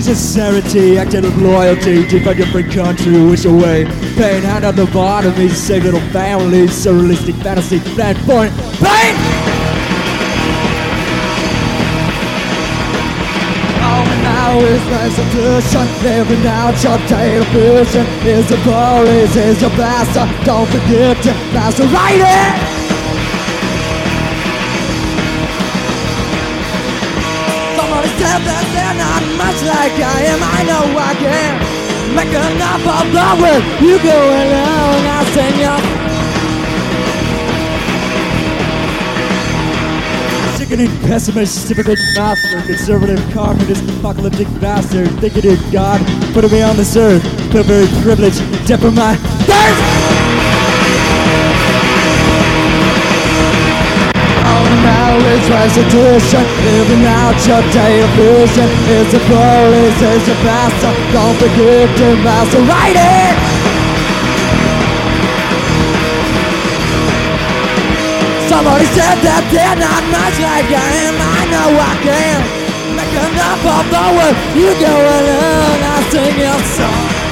Sincerity, acting with loyalty, defend your free country, wish away. Pain, hand on the bottom, me, save little families, surrealistic fantasy, plan point, pain! Now is restitution, living out your daily vision. Is the police, is your pastor, don't forget to pass the writing. Somebody said that they're not much like I am. I know I can make enough of the world. You go alone, I'll sing your sickening pessimist, typical master, conservative, communist, apocalyptic bastard, thinking in God, putting me on this earth, feel very privileged, death of my thirst! Now is restitution, living out your day of vision. Is the police, is your pastor, don't forget to master writing. Somebody said that they're not much like I am. I know I can make enough of the world. You go alone, I sing your song.